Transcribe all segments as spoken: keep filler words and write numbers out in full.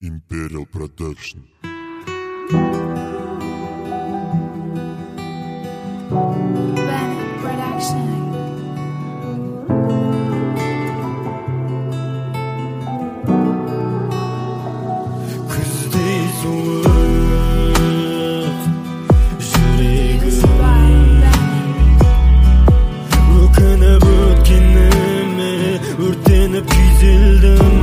Imperial Production. Bennett Production. Күздей суық жүрегім, өкініп өткеніме өртеніп күйзелдім.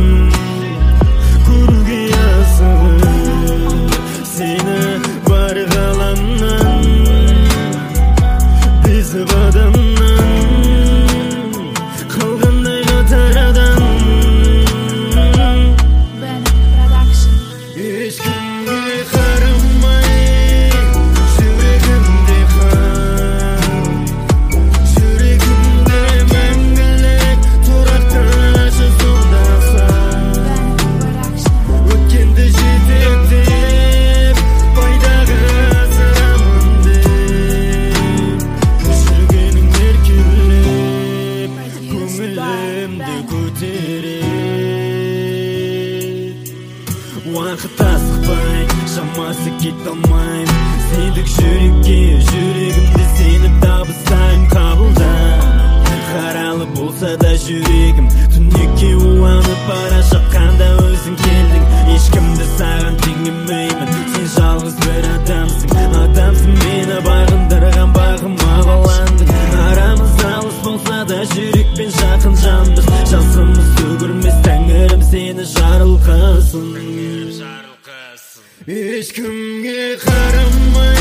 Көруге асығып сені бар ғаламнан, безіп адамнан қалғандай қатарадан. Ешкімге қарамай жүрегімде қан, жүрегімде мәңгілік тұрақташы сондасам. Өткенді жетектеп пайдаға асырамын деп, жүргенің еркелеп көңілімді көтереді. Уақыт асықпай, шамасы кете алмайм, сендік жүрекке жүрегімді сеніп табыстайм. Қабылда, қаралы болса да жүрегім, түнекке уланып бара жатқанда өзің келдің. Ешкімді саған теңемеймін, сен жалғыз бір адамсың. Адамсың, мені бағындырған бағыма баландың. Арамыз алыс болса да жүрекпен жақын жанбыз. Жасымыз төгілмес, тәңірім сені жарылқасын. Ешкімге қарамай